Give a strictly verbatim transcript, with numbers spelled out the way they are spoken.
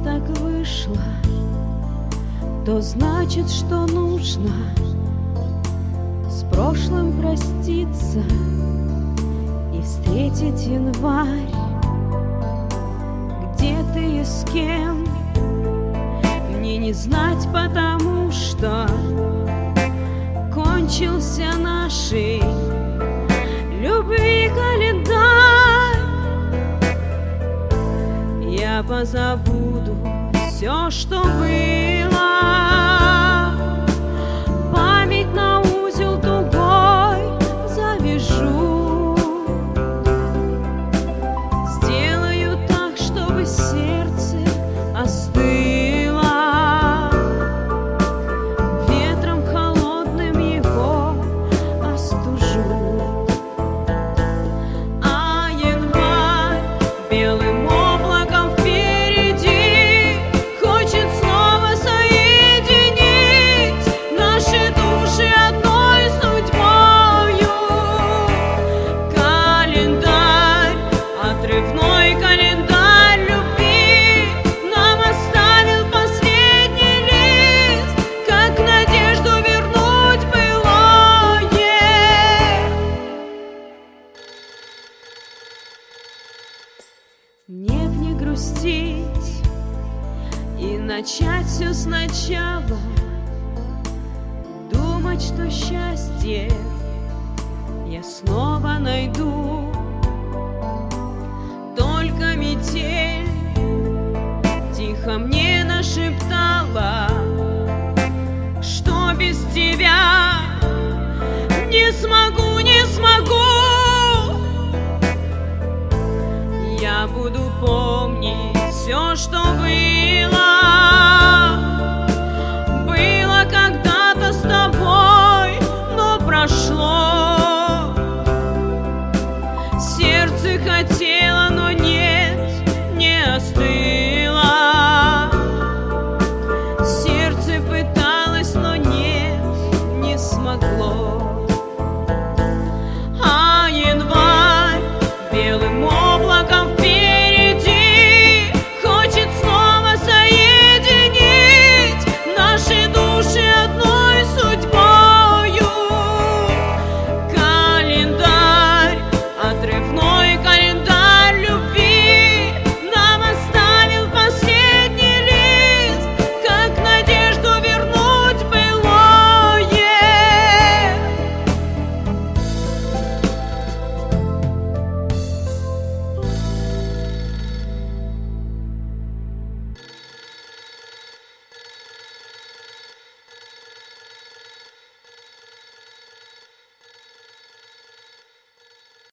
так вышло, то значит, что нужно с прошлым проститься и встретить январь. Где ты и с кем, мне не знать, потому что кончился нашей любви календарь. Я позабуду все, что было, память на узел тугой завяжу, сделаю так, чтобы сердце остыло, ветром холодным его остужу. А январь белым облаком впереди хочет снова соединить наши души одной судьбою. Календарь, отрывной календарь любви нам оставил последний лист, как надежду вернуть былое. Мне б не грустить и начать все сначала, думать, что счастье я снова найду. Только метель тихо мне нашептала, что без тебя не смогу, не смогу. Я буду помнить все, что было.